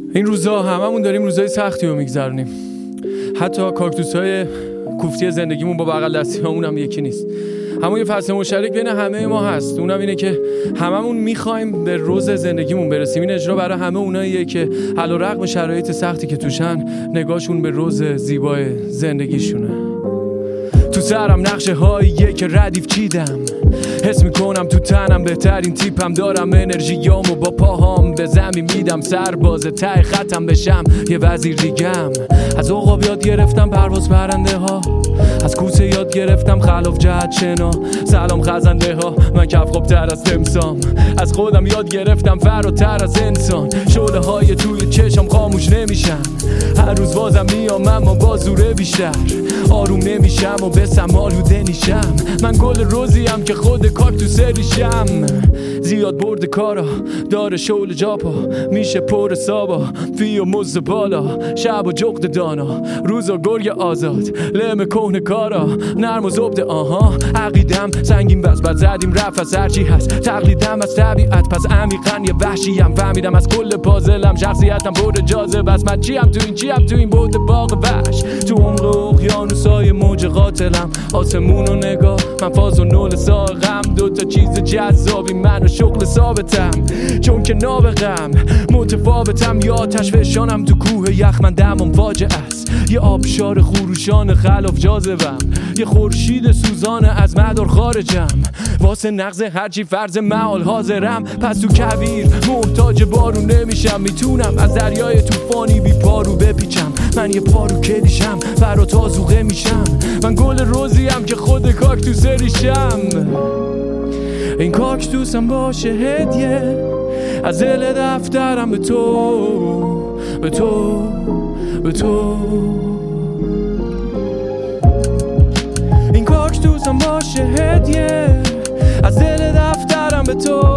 این روزا هممون داریم روزای سختی رو میگذرونیم. حتی کاکتوس‌های کوفتی زندگیمون با بغل دستی ها اونم یکی نیست. همون یه فصل مشترک بین همه ما هست، اونم اینه که هممون میخوایم به روز زندگیمون برسیم. این اجرا برای همه اوناییه که علیرغم شرایط سختی که توشن نگاهشون به روز زیبای زندگیشونه. تو سرم نقشه هاییه که ردیف چیدم، حس میکنم تو تنم بهترین تیپم، دارم انرژیامو با پاهام به زمین میدم، سرباز ته خطم بشم یه وزیر دیگم. از عقاب یاد گرفتم پرواز پرنده ها، از کوسه یاد گرفتم خلاف جهت شنا. سلام خزنده ها، من کفخوب تر از تمسام، از خودم یاد گرفتم فراتر از انسان. شعله های توی چشم خاموش نمیشن، هر روز بازم میام اما با زوره بیشتر. آروم نمیشم و بسم آلوده نیشم، من گل روزیم که خود کاکتوس ریشم. زیاد برد کارا داره شعله جاپا، میشه پر سابا فی و مزد بالا. شب و جغد دانا، روز و گرگ آزاد، لم کهن کارا نرم و زبده. آها عقیدم سنگین بس بد زدیم رفت از هرچی هست، تقلیدم از طبیعت پس عمیقا یه وحشیم. فهمیدم از کل پازلم شخصیتم برد جاذبه است. من چیم تو این بود باغ وحش، تو عمق اقیانوسای موج قاتلم. آسمون و نگاه، من فاز و نول ساقم، دوتا چیز جذابی من و شغل ثابتم. چون که نابغم متفاوتم، یا آتش فشانم تو کوه یخ، من دمم فاجعه است. یه آبشار خروشان خلاف جاذبم، یه خورشید سوزانه از مدار خارجم. واسه نقض هرچی فرض معال حاضرم، پس تو کویر محتاج بارون نمیشم. میتونم از دریای طوفانی بی پارو بپیچم، من یه پارو کلیشم فرا تازوغه میشم. من گل روزیم که خود کاکتوس ریشم. این کاکتوسم باشه هدیه از دل دفترم به تو، به تو، به تو. این کاکتوسم باشه هدیه از دل دفترم به تو.